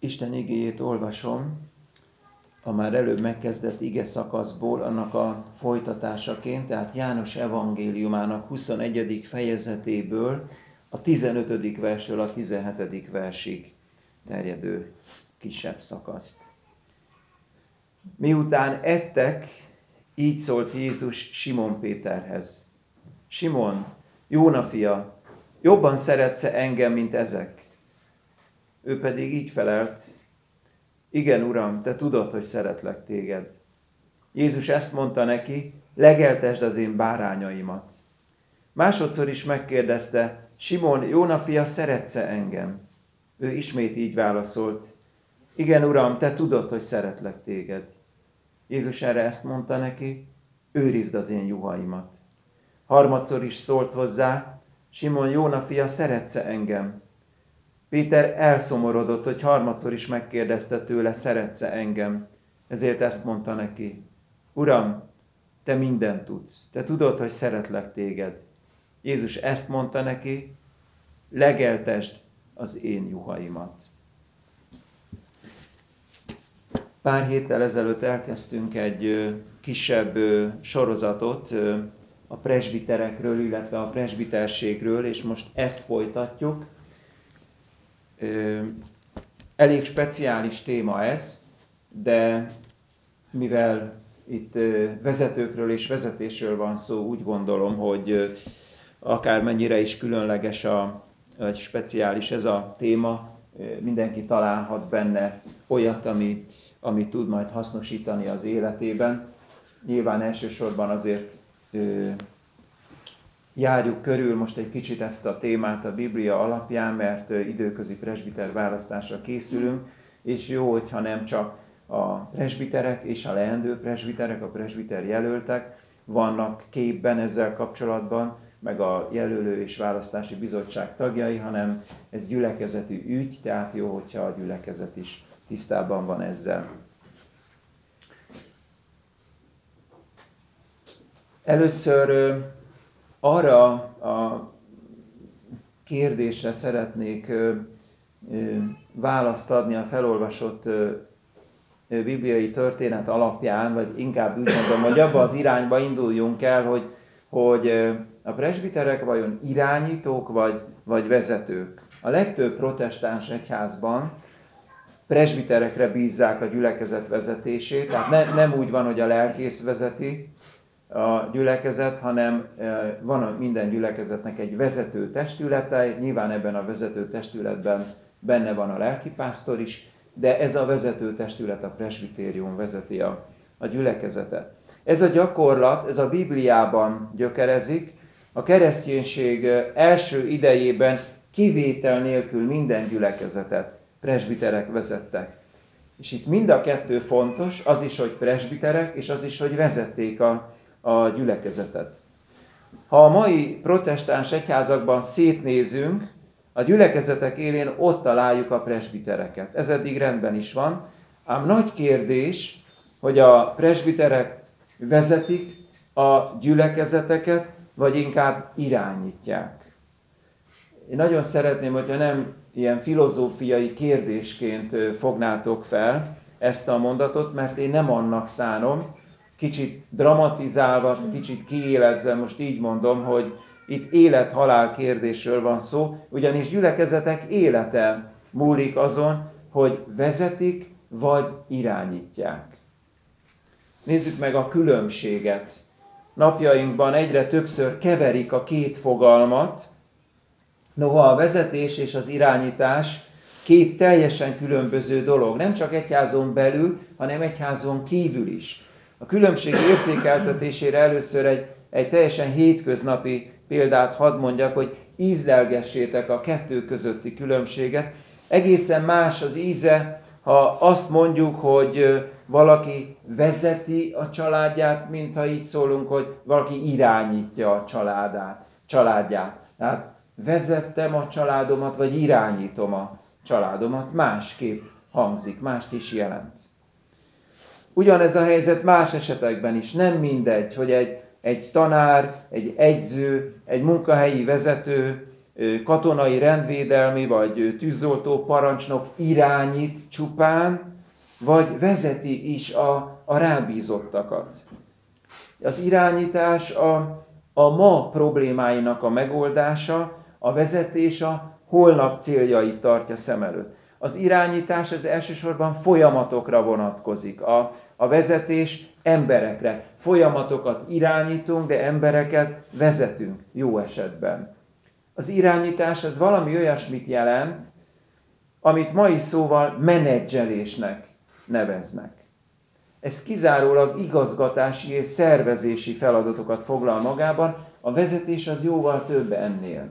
Isten igéjét olvasom a már előbb megkezdett ige szakaszból, annak a folytatásaként, tehát János evangéliumának 21. fejezetéből, a 15. versről a 17. versig terjedő kisebb szakaszt. Miután ettek, így szólt Jézus Simon Péterhez. Simon, Jóna fia, jobban szeretsz-e engem, mint ezek? Ő pedig így felelt, igen, Uram, te tudod, hogy szeretlek téged. Jézus ezt mondta neki, legeltesd az én bárányaimat. Másodszor is megkérdezte, Simon, Jóna fia, szeretsz-e engem? Ő ismét így válaszolt, igen, Uram, te tudod, hogy szeretlek téged. Jézus erre ezt mondta neki, őrizd az én juhaimat. Harmadszor is szólt hozzá, Simon, Jóna fia, szeretsz-e engem? Péter elszomorodott, hogy harmadszor is megkérdezte tőle, szeretsz-e engem? Ezért ezt mondta neki, Uram, te mindent tudsz, te tudod, hogy szeretlek téged. Jézus ezt mondta neki, legeltesd az én juhaimat. Pár héttel ezelőtt elkezdtünk egy kisebb sorozatot a presbiterekről, illetve a presbiterségről, és most ezt folytatjuk. Elég speciális téma ez, de mivel itt vezetőkről és vezetésről van szó, úgy gondolom, hogy akármennyire is különleges vagy speciális ez a téma, mindenki találhat benne olyat, ami tud majd hasznosítani az életében. Nyilván elsősorban azért járjuk körül most egy kicsit ezt a témát a Biblia alapján, mert időközi presbiter választásra készülünk, és jó, hogyha nem csak a presbiterek és a leendő presbiterek, a presbiter jelöltek vannak képben ezzel kapcsolatban, meg a jelölő és választási bizottság tagjai, hanem ez gyülekezeti ügy, tehát jó, hogyha a gyülekezet is tisztában van ezzel. Először arra a kérdésre szeretnék választ adni a felolvasott bibliai történet alapján, vagy inkább úgy mondom, hogy abba az irányba induljunk el, hogy a presbiterek vajon irányítók vagy vezetők. A legtöbb protestáns egyházban presbiterekre bízzák a gyülekezet vezetését, tehát nem úgy van, hogy a lelkész vezeti a gyülekezet, hanem van minden gyülekezetnek egy vezető testülete, nyilván ebben a vezető testületben benne van a lelkipásztor is, de ez a vezető testület, a presbitérium vezeti a gyülekezetet. Ez a gyakorlat, ez a Bibliában gyökerezik, a kereszténység első idejében kivétel nélkül minden gyülekezetet presbiterek vezettek. És itt mind a kettő fontos, az is, hogy presbiterek, és az is, hogy vezették a gyülekezetet. Ha a mai protestáns egyházakban szétnézünk, a gyülekezetek élén ott találjuk a presbitereket. Ez eddig rendben is van, ám nagy kérdés, hogy a presbiterek vezetik a gyülekezeteket, vagy inkább irányítják. Én nagyon szeretném, hogyha nem ilyen filozófiai kérdésként fognátok fel ezt a mondatot, mert én nem annak szánom, kicsit dramatizálva, kicsit kiélezve, most így mondom, hogy itt élet-halál kérdésről van szó, ugyanis gyülekezetek élete múlik azon, hogy vezetik vagy irányítják. Nézzük meg a különbséget. Napjainkban egyre többször keverik a két fogalmat, noha a vezetés és az irányítás két teljesen különböző dolog, nem csak egyházon belül, hanem egyházon kívül is. A különbség érzékeltetésére először egy teljesen hétköznapi példát hadd mondjak, hogy ízlelgessétek a kettő közötti különbséget. Egészen más az íze, ha azt mondjuk, hogy valaki vezeti a családját, mint ha így szólunk, hogy valaki irányítja a családját. Tehát vezettem a családomat, vagy irányítom a családomat, másképp hangzik, mást is jelent. Ugyanez a helyzet más esetekben is. Nem mindegy, hogy egy tanár, egy edző, egy munkahelyi vezető, katonai rendvédelmi vagy tűzoltó parancsnok irányít csupán, vagy vezeti is a rábízottakat. Az irányítás a ma problémáinak a megoldása, a vezetés a holnap céljait tartja szem előtt. Az irányítás az elsősorban folyamatokra vonatkozik, a vezetés emberekre. Folyamatokat irányítunk, de embereket vezetünk jó esetben. Az irányítás az valami olyasmit jelent, amit mai szóval menedzselésnek neveznek. Ez kizárólag igazgatási és szervezési feladatokat foglal magában, a vezetés az jóval több ennél.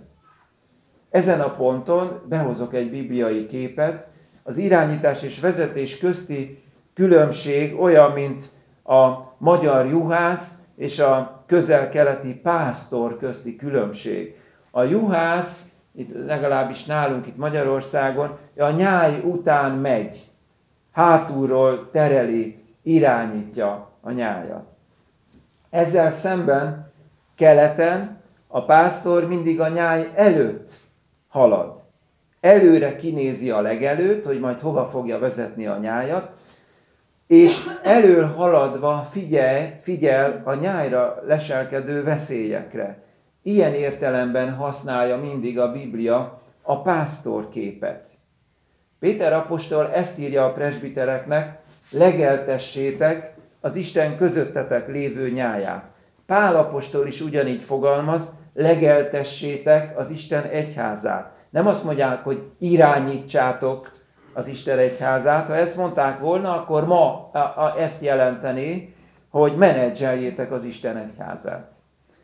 Ezen a ponton behozok egy bibliai képet, az irányítás és vezetés közti különbség olyan, mint a magyar juhász és a közel-keleti pásztor közti különbség. A juhász, itt legalábbis nálunk itt Magyarországon, a nyáj után megy, hátulról tereli, irányítja a nyájat. Ezzel szemben keleten a pásztor mindig a nyáj előtt halad. Előre kinézi a legelőtt, hogy majd hova fogja vezetni a nyájat, és elől haladva figyel a nyájra leselkedő veszélyekre. Ilyen értelemben használja mindig a Biblia a pásztorképet. Péter apostol ezt írja a presbitereknek, legeltessétek az Isten közöttetek lévő nyáját. Pál apostol is ugyanígy fogalmaz, legeltessétek az Isten egyházát. Nem azt mondják, hogy irányítsátok az Isten egyházát. Ha ezt mondták volna, akkor ma ezt jelenteni, hogy menedzseljétek az Isten egyházát.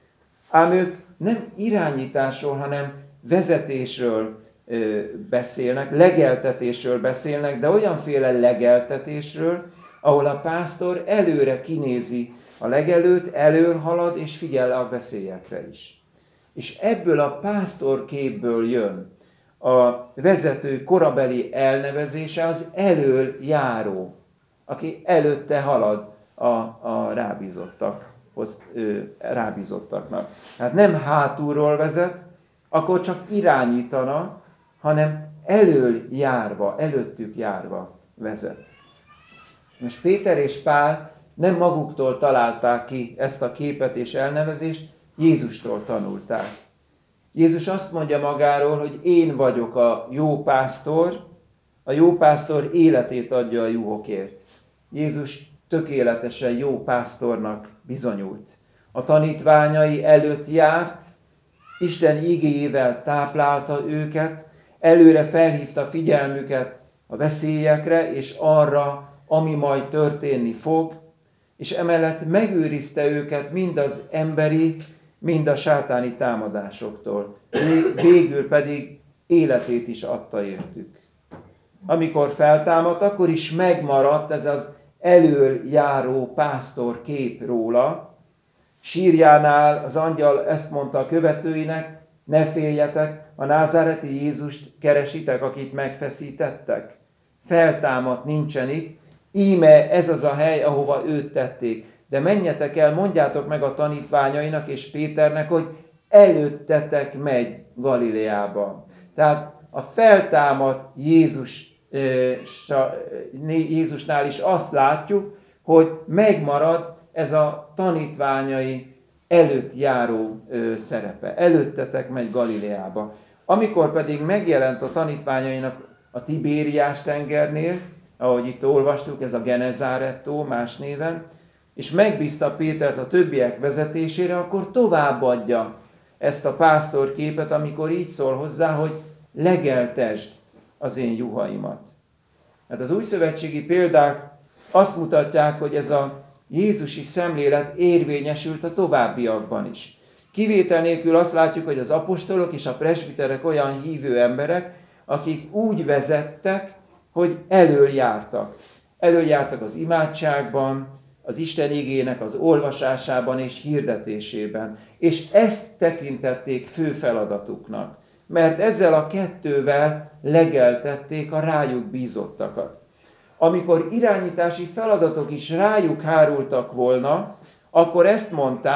Ám ők nem irányításról, hanem vezetésről beszélnek, legeltetésről beszélnek, de olyanféle legeltetésről, ahol a pásztor előre kinézi a legelőtt, előhalad és figyel a veszélyekre is. És ebből a pásztor képből jön a vezető korabeli elnevezése az elől járó, aki előtte halad a rábízottaknak. Hát nem hátulról vezet, akkor csak irányítana, hanem elől járva, előttük járva vezet. Most Péter és Pál nem maguktól találták ki ezt a képet és elnevezést, Jézustól tanulták. Jézus azt mondja magáról, hogy én vagyok a jó pásztor életét adja a juhokért. Jézus tökéletesen jó pásztornak bizonyult. A tanítványai előtt járt, Isten igéjével táplálta őket, előre felhívta figyelmüket a veszélyekre és arra, ami majd történni fog, és emellett megőrizte őket mind az emberi, mind a sátáni támadásoktól. Végül pedig életét is adta értük. Amikor feltámadt, akkor is megmaradt ez az elől járó pásztor kép róla. Sírjánál az angyal ezt mondta a követőinek, ne féljetek, a názáreti Jézust keresitek, akit megfeszítettek. Feltámadt, nincsen itt, íme ez az a hely, ahova őt tették. De menjetek el, mondjátok meg a tanítványainak és Péternek, hogy előttetek megy Galileába. Tehát a feltámadt Jézusnál is azt látjuk, hogy megmarad ez a tanítványai előtt járó szerepe. Előttetek megy Galileába. Amikor pedig megjelent a tanítványainak a Tibériás tengernél, ahogy itt olvastuk, ez a Genezáret-tó más néven, és megbízta Pétert a többiek vezetésére, akkor továbbadja ezt a pásztorképet, amikor így szól hozzá, hogy legeltesd az én juhaimat. Hát az újszövetségi példák azt mutatják, hogy ez a jézusi szemlélet érvényesült a továbbiakban is. Kivétel nélkül azt látjuk, hogy az apostolok és a presbiterek olyan hívő emberek, akik úgy vezettek, hogy elől jártak. Elől jártak az imádságban, az Isten igének az olvasásában és hirdetésében. És ezt tekintették fő feladatuknak. Mert ezzel a kettővel legeltették a rájuk bízottakat. Amikor irányítási feladatok is rájuk hárultak volna, akkor ezt mondták,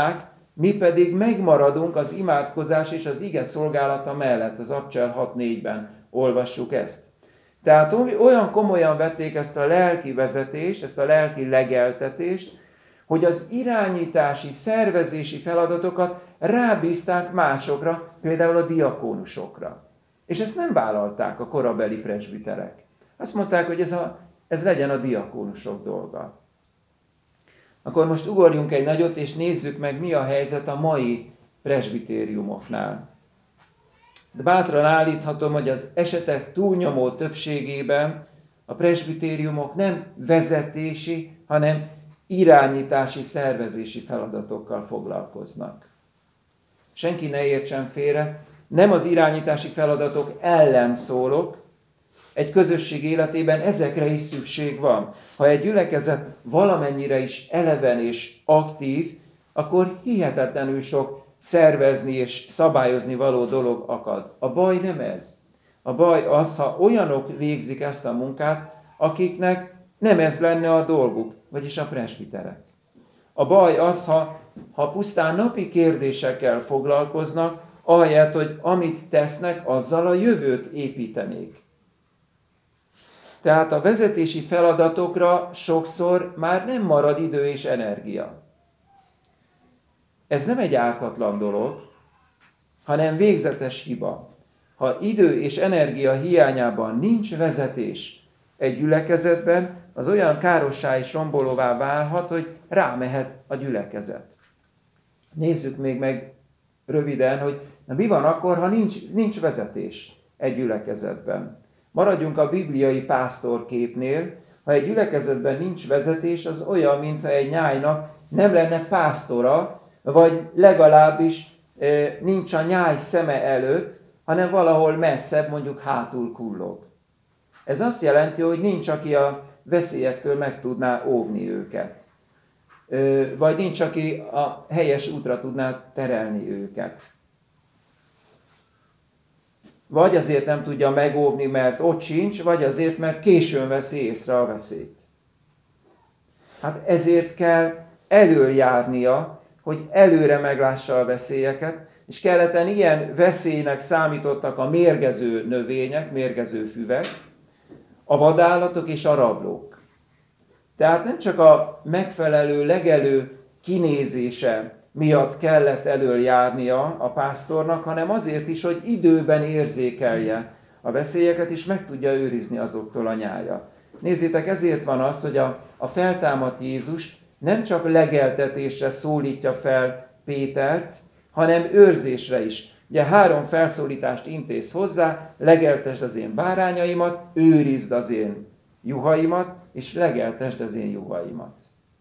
mi pedig megmaradunk az imádkozás és az ige szolgálata mellett. Az Abcsel 6.4-ben olvassuk ezt. Tehát olyan komolyan vették ezt a lelki vezetést, ezt a lelki legeltetést, hogy az irányítási, szervezési feladatokat rábízták másokra, például a diakónusokra. És ezt nem vállalták a korabeli presbiterek. Azt mondták, hogy ez legyen a diakónusok dolga. Akkor most ugorjunk egy nagyot, és nézzük meg, mi a helyzet a mai presbitériumoknál. De bátran állíthatom, hogy az esetek túlnyomó többségében a presbitériumok nem vezetési, hanem irányítási, szervezési feladatokkal foglalkoznak. Senki ne értsen félre, nem az irányítási feladatok ellen szólok, egy közösség életében ezekre is szükség van. Ha egy gyülekezet valamennyire is eleven és aktív, akkor hihetetlenül sok szervezni és szabályozni való dolog akad. A baj nem ez. A baj az, ha olyanok végzik ezt a munkát, akiknek nem ez lenne a dolguk, vagyis a presbiterek. A baj az, ha pusztán napi kérdésekkel foglalkoznak, ahelyett, hogy amit tesznek, azzal a jövőt építenék. Tehát a vezetési feladatokra sokszor már nem marad idő és energia. Ez nem egy ártatlan dolog, hanem végzetes hiba. Ha idő és energia hiányában nincs vezetés egy gyülekezetben, az olyan károssá és rombolóvá válhat, hogy rámehet a gyülekezet. Nézzük még meg röviden, hogy mi van akkor, ha nincs vezetés egy gyülekezetben. Maradjunk a bibliai pásztorképnél. Ha egy gyülekezetben nincs vezetés, az olyan, mintha egy nyájnak nem lenne pásztora, vagy legalábbis nincs a nyáj szeme előtt, hanem valahol messzebb, mondjuk hátul kullog. Ez azt jelenti, hogy nincs, aki a veszélyektől meg tudná óvni őket. Vagy nincs, aki a helyes útra tudná terelni őket. Vagy azért nem tudja megóvni, mert ott sincs, vagy azért, mert későn veszi észre a veszélyt. Hát ezért kell előjárnia, hogy előre meglássa a veszélyeket, és keleten ilyen veszélynek számítottak a mérgező növények, mérgező füvek, a vadállatok és a rablók. Tehát nem csak a megfelelő legelő kinézése miatt kellett elől járnia a pásztornak, hanem azért is, hogy időben érzékelje a veszélyeket, és meg tudja őrizni azoktól a nyája. Nézzétek, ezért van az, hogy a feltámadt Jézus nem csak legeltetésre szólítja fel Pétert, hanem őrzésre is. Ugye 3 felszólítást intéz hozzá: legeltesd az én bárányaimat, őrizd az én juhaimat, és legeltesd az én juhaimat.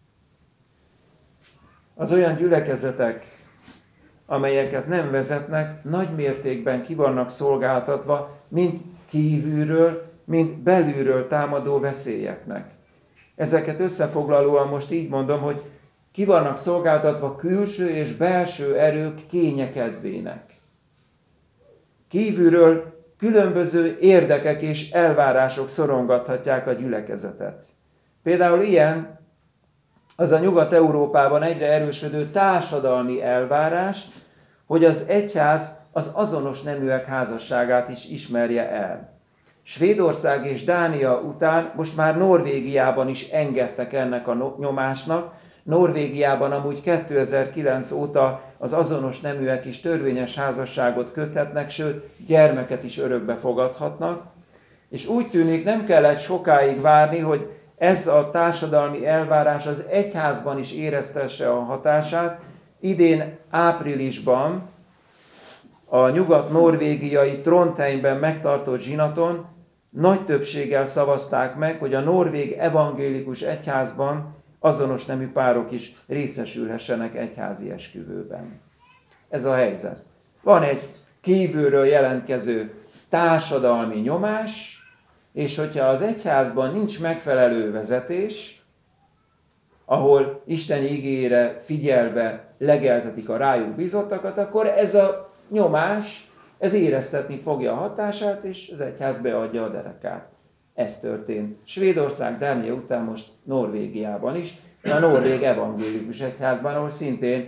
Az olyan gyülekezetek, amelyeket nem vezetnek, nagy mértékben ki vannak szolgáltatva, mind kívülről, mind belülről támadó veszélyeknek. Ezeket összefoglalóan most így mondom, hogy ki vannak szolgáltatva külső és belső erők kényekedvének. Kívülről különböző érdekek és elvárások szorongathatják a gyülekezetet. Például ilyen az a Nyugat-Európában egyre erősödő társadalmi elvárás, hogy az egyház az azonos neműek házasságát is ismerje el. Svédország és Dánia után most már Norvégiában is engedtek ennek a nyomásnak. Norvégiában amúgy 2009 óta az azonos neműek is törvényes házasságot köthetnek, sőt, gyermeket is örökbe fogadhatnak. És úgy tűnik, nem kellett sokáig várni, hogy ez a társadalmi elvárás az egyházban is éreztesse a hatását. Idén áprilisban a nyugat-norvégiai Trondheimben megtartott zsinaton nagy többséggel szavazták meg, hogy a norvég evangélikus egyházban azonos nemű párok is részesülhessenek egyházi esküvőben. Ez a helyzet. Van egy kívülről jelentkező társadalmi nyomás, és hogyha az egyházban nincs megfelelő vezetés, ahol Isten igéjére figyelve legeltetik a rájuk bízottakat, akkor ez a nyomás, ez éreztetni fogja a hatását, és az egyház beadja a derekát. Ez történt Svédország, Dánia után most Norvégiában is, a norvég evangélikus egyházban, ahol szintén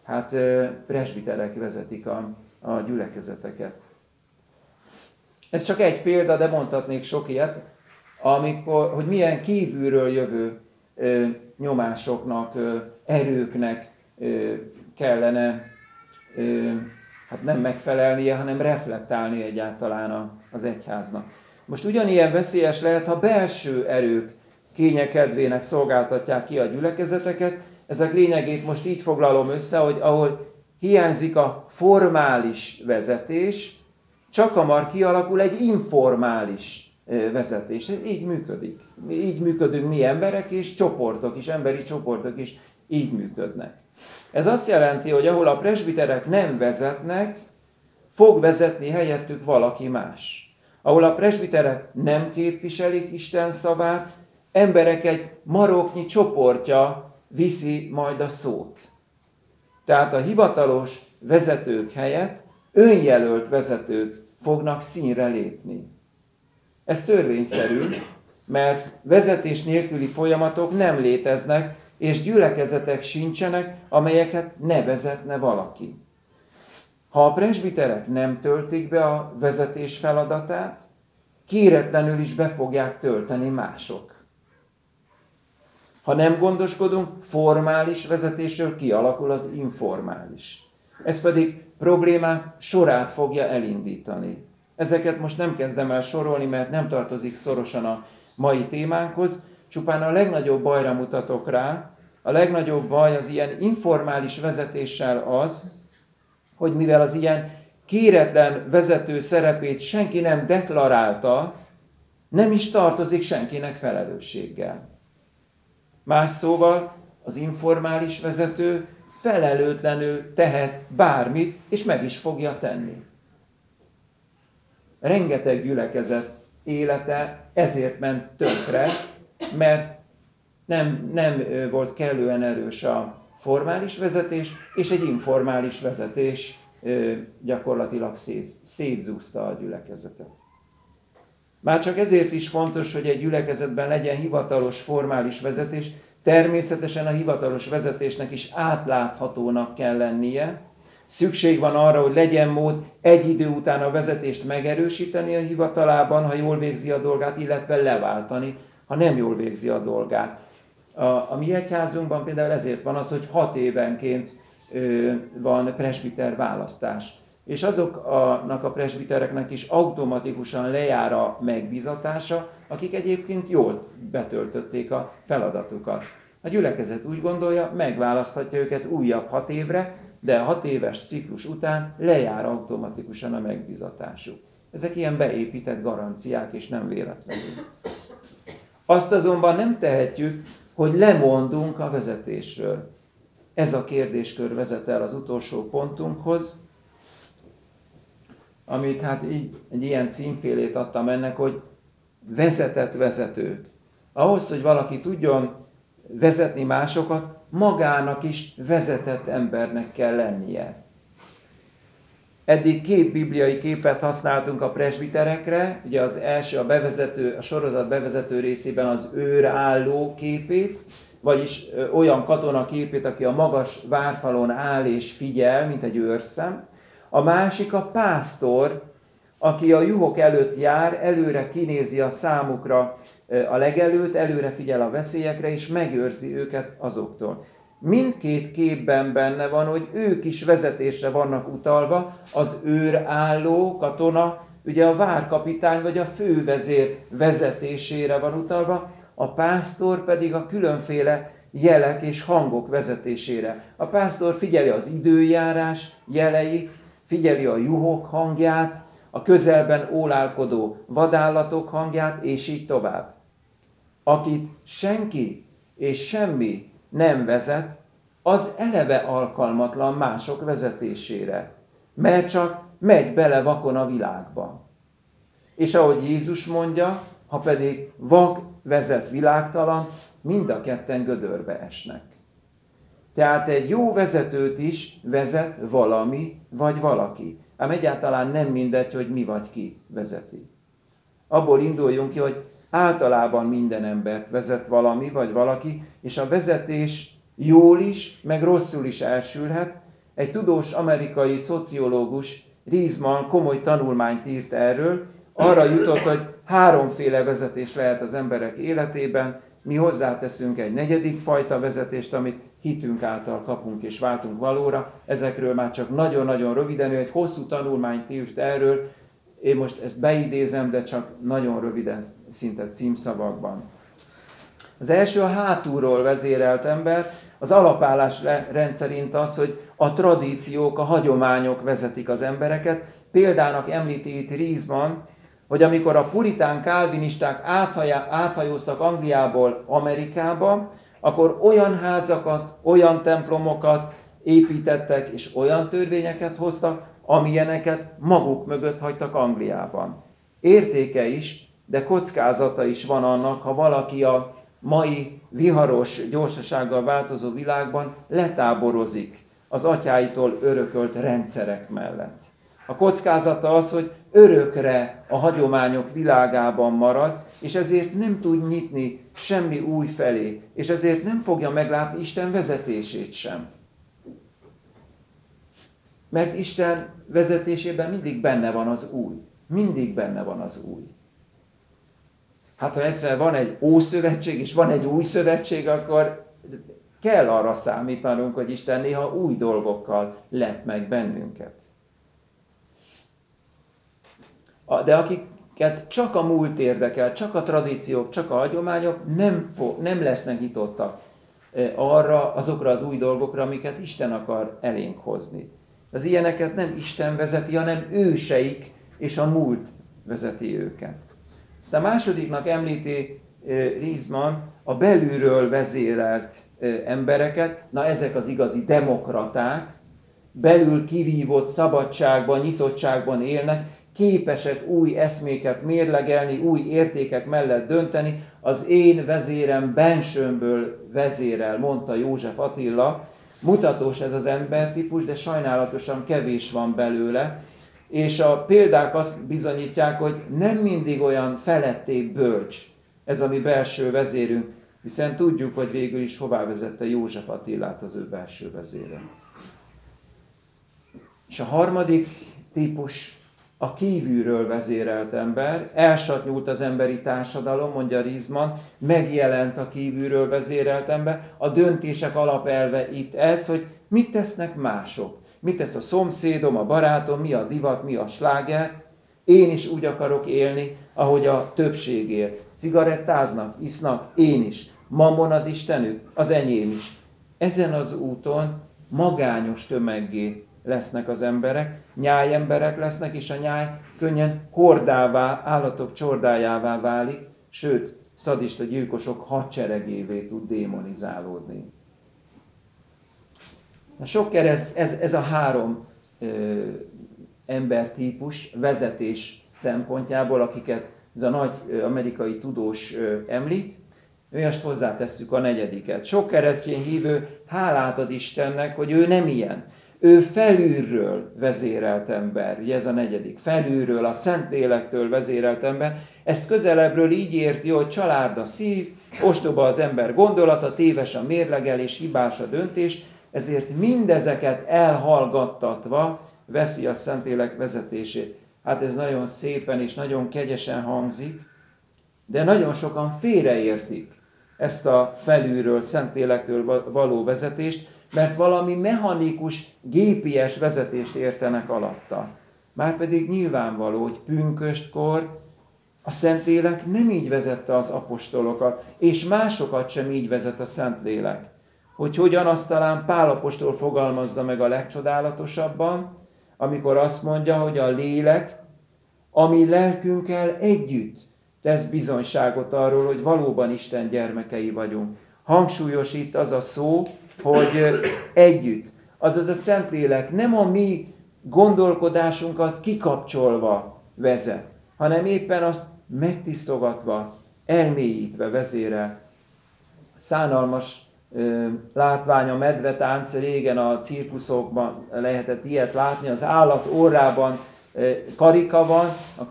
hát presbiterek vezetik a gyülekezeteket. Ez csak egy példa, de mondhatnék sok ilyet, hogy milyen kívülről jövő nyomásoknak, erőknek kellene hát nem megfelelnie, hanem reflektálni egyáltalán az egyháznak. Most ugyanilyen veszélyes lehet, ha belső erők kényekedvének szolgáltatják ki a gyülekezeteket. Ezek lényegét most így foglalom össze, hogy ahol hiányzik a formális vezetés, csak hamar kialakul egy informális vezetés. Így működik. Így működünk mi emberek, és csoportok is, emberi csoportok is így működnek. Ez azt jelenti, hogy ahol a presbiterek nem vezetnek, fog vezetni helyettük valaki más. Ahol a presbiterek nem képviselik Isten szavát, emberek egy maroknyi csoportja viszi majd a szót. Tehát a hivatalos vezetők helyett önjelölt vezetők fognak színre lépni. Ez törvényszerű, mert vezetés nélküli folyamatok nem léteznek, és gyülekezetek sincsenek, amelyeket ne vezetne valaki. Ha a presbiterek nem töltik be a vezetés feladatát, kéretlenül is be fogják tölteni mások. Ha nem gondoskodunk, formális vezetésről kialakul az informális. Ez pedig problémák sorát fogja elindítani. Ezeket most nem kezdem el sorolni, mert nem tartozik szorosan a mai témánkhoz, csupán a legnagyobb bajra mutatok rá. A legnagyobb baj az ilyen informális vezetéssel az, hogy mivel az ilyen kéretlen vezető szerepét senki nem deklarálta, nem is tartozik senkinek felelősséggel. Más szóval az informális vezető felelőtlenül tehet bármit, és meg is fogja tenni. Rengeteg gyülekezet élete ezért ment tönkre, mert nem volt kellően erős a formális vezetés, és egy informális vezetés gyakorlatilag szétzúzta a gyülekezetet. Már csak ezért is fontos, hogy egy gyülekezetben legyen hivatalos, formális vezetés. Természetesen a hivatalos vezetésnek is átláthatónak kell lennie. Szükség van arra, hogy legyen mód egy idő után a vezetést megerősíteni a hivatalában, ha jól végzi a dolgát, illetve leváltani, ha nem jól végzi a dolgát. A mi egyházunkban például ezért van az, hogy 6 évenként van presbiter választás. És azoknak a presbitereknek is automatikusan lejár a megbízatása, akik egyébként jól betöltötték a feladatukat. A gyülekezet úgy gondolja, megválaszthatja őket újabb 6 évre, de a 6 éves ciklus után lejár automatikusan a megbízatásuk. Ezek ilyen beépített garanciák, és nem véletlenül. Azt azonban nem tehetjük, hogy lemondunk a vezetésről. Ez a kérdéskör vezet el az utolsó pontunkhoz, amit hát így, egy ilyen címfélét adtam ennek, hogy vezetett vezetők. Ahhoz, hogy valaki tudjon vezetni másokat, magának is vezetett embernek kell lennie. Eddig 2 bibliai képet használtunk a presbiterekre, ugye az első a sorozat bevezető részében az őrálló képét, vagyis olyan katona képét, aki a magas várfalon áll és figyel, mint egy őrszem. A másik a pásztor, aki a juhok előtt jár, előre kinézi a számukra a legelőt, előre figyel a veszélyekre, és megőrzi őket azoktól. Mindkét képben benne van, hogy ők is vezetésre vannak utalva, az őrálló katona, ugye a várkapitány vagy a fővezér vezetésére van utalva, a pásztor pedig a különféle jelek és hangok vezetésére. A pásztor figyeli az időjárás jeleit, figyeli a juhok hangját, a közelben ólálkodó vadállatok hangját, és így tovább. Akit senki és semmi nem vezet, az eleve alkalmatlan mások vezetésére, mert csak megy bele vakon a világba. És ahogy Jézus mondja, ha pedig vak vezet világtalan, mind a ketten gödörbe esnek. Tehát egy jó vezetőt is vezet valami vagy valaki. Ám egyáltalán nem mindegy, hogy mi vagy ki vezeti. Abból induljunk ki, hogy általában minden embert vezet valami vagy valaki, és a vezetés jól is, meg rosszul is elsülhet, Egy tudós amerikai szociológus, Riesman komoly tanulmányt írt erről, arra jutott, hogy 3 vezetés lehet az emberek életében, mi hozzáteszünk egy 4. fajta vezetést, amit hitünk által kapunk és váltunk valóra. Ezekről már csak nagyon-nagyon röviden, egy hosszú tanulmányt írt erről, én most ezt beidézem, de csak nagyon röviden, szinte címszavakban. Az első a hátulról vezérelt ember, az alapállás rendszerint az, hogy a tradíciók, a hagyományok vezetik az embereket. Példának említi itt Riesman, hogy amikor a puritán kálvinisták áthajóztak Angliából Amerikába, akkor olyan házakat, olyan templomokat építettek, és olyan törvényeket hoztak, amilyeneket maguk mögött hagytak Angliában. Értéke is, de kockázata is van annak, ha valaki a mai viharos, gyorsasággal változó világban letáborozik az atyáitól örökölt rendszerek mellett. A kockázata az, hogy örökre a hagyományok világában marad, és ezért nem tud nyitni semmi új felé, és ezért nem fogja meglátni Isten vezetését sem. Mert Isten vezetésében mindig benne van az új. Mindig benne van az új. Hát ha egyszer van egy Ószövetség, és van egy Új Szövetség, akkor kell arra számítanunk, hogy Isten néha új dolgokkal lep meg bennünket. De akiket csak a múlt érdekel, csak a tradíciók, csak a hagyományok, nem lesznek nyitottak azokra az új dolgokra, amiket Isten akar elénk hozni. Az ilyeneket nem Isten vezeti, hanem őseik és a múlt vezeti őket. Aztán a másodiknak említi Riesman a belülről vezérelt embereket, na ezek az igazi demokraták, belül kivívott szabadságban, nyitottságban élnek, képesek új eszméket mérlegelni, új értékek mellett dönteni, az én vezérem bensőmből vezérel, mondta József Attila. Mutatós ez az embertípus, de sajnálatosan kevés van belőle, és a példák azt bizonyítják, hogy nem mindig olyan felették bölcs ez a mi belső vezérünk, hiszen tudjuk, hogy végül is hová vezette József Attilát az ő belső vezére. És a harmadik típus a kívülről vezérelt ember, elsatnyult az emberi társadalom, mondja Riesman, megjelent a kívülről vezérelt ember. A döntések alapelve itt ez, hogy mit tesznek mások. Mit tesz a szomszédom, a barátom, mi a divat, mi a sláger. Én is úgy akarok élni, ahogy a többség él. Cigarettáznak, isznak, én is. Mammon az Istenük, az enyém is. Ezen az úton magányos tömeggé lesznek az emberek, nyájemberek lesznek, és a nyáj könnyen hordává, állatok csordájává válik, sőt, szadista gyilkosok hadseregévé tud démonizálódni. A sok kereszt, ez a 3 embertípus vezetés szempontjából, akiket ez a nagy amerikai tudós említ, mi most hozzátesszük a 4. Sok keresztény hívő hálát ad Istennek, hogy ő nem ilyen. Ő felülről vezérelt ember, ugye ez a 4. Felülről, a Szentlélektől vezérelt ember. Ezt közelebbről így érti, hogy család a szív, ostoba az ember gondolata, téves a mérlegelés, hibás a döntés, ezért mindezeket elhallgattatva veszi a Szentlélek vezetését. Hát ez nagyon szépen és nagyon kegyesen hangzik, de nagyon sokan félreértik ezt a felülről, Szentlélektől való vezetést, mert valami mechanikus, gépies vezetést értenek alatta. Márpedig nyilvánvaló, hogy pünköstkor a Szentlélek nem így vezette az apostolokat, és másokat sem így vezet a Szentlélek. Hogy hogyan, azt talán Pál apostol fogalmazza meg a legcsodálatosabban, amikor azt mondja, hogy a lélek, ami lelkünkkel együtt tesz bizonyságot arról, hogy valóban Isten gyermekei vagyunk. Hangsúlyos itt az a szó, hogy együtt. Azaz a Szentlélek nem a mi gondolkodásunkat kikapcsolva vezet, hanem éppen azt megtisztogatva, elmélyítve vezérel. Szánalmas látvány a medvetánc, régen a cirkuszokban lehetett ilyet látni, az állat orrában karika van,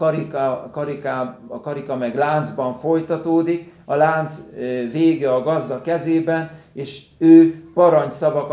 a karika meg láncban folytatódik, a lánc vége a gazda kezében, és ő parancsszavakat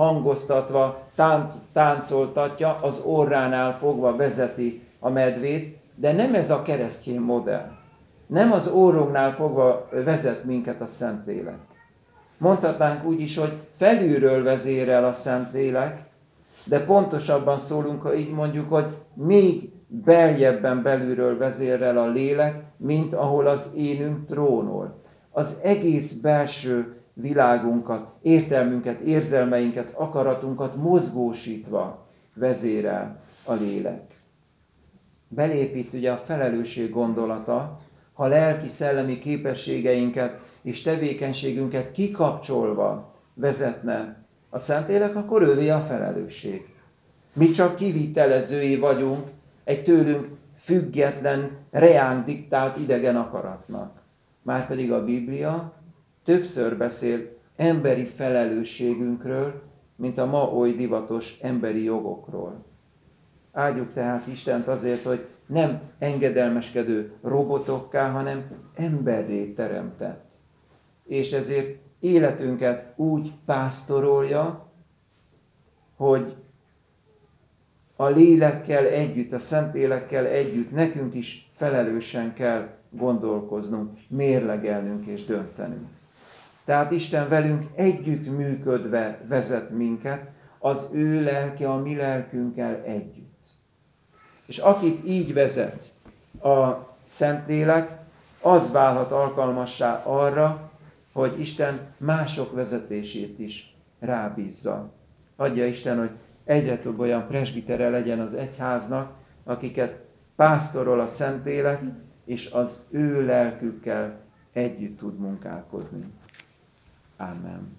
hangoztatva táncoltatja, az orránál fogva vezeti a medvét, de nem ez a keresztény modell. Nem az orrunknál fogva vezet minket a Szentlélek. Mondhatnánk úgy is, hogy felülről vezérel a Szentlélek, de pontosabban szólunk, ha így mondjuk, hogy még beljebben belülről vezérel a lélek, mint ahol az énünk trónol. Az egész belső világunkat, értelmünket, érzelmeinket, akaratunkat mozgósítva vezérel a lélek. Belépít ugye a felelősség gondolata, ha lelki-szellemi képességeinket és tevékenységünket kikapcsolva vezetne a Szentlélek, akkor ővé a felelősség. Mi csak kivitelezői vagyunk egy tőlünk független, reánk diktált idegen akaratnak. Márpedig a Biblia többször beszél emberi felelősségünkről, mint a ma oly divatos emberi jogokról. Áldjuk tehát Istent azért, hogy nem engedelmeskedő robotokká, hanem emberré teremtett. És ezért életünket úgy pásztorolja, hogy a lélekkel együtt, a Szentlélekkel együtt nekünk is felelősen kell gondolkoznunk, mérlegelnünk és döntenünk. Tehát Isten velünk együtt működve vezet minket, az ő lelke a mi lelkünkkel együtt. És akit így vezet a Szentlélek, az válhat alkalmassá arra, hogy Isten mások vezetését is rábízza. Adja Isten, hogy egyre több olyan presbitere legyen az egyháznak, akiket pásztorol a Szentlélek, és az ő lelkükkel együtt tud munkálkodni. Amen.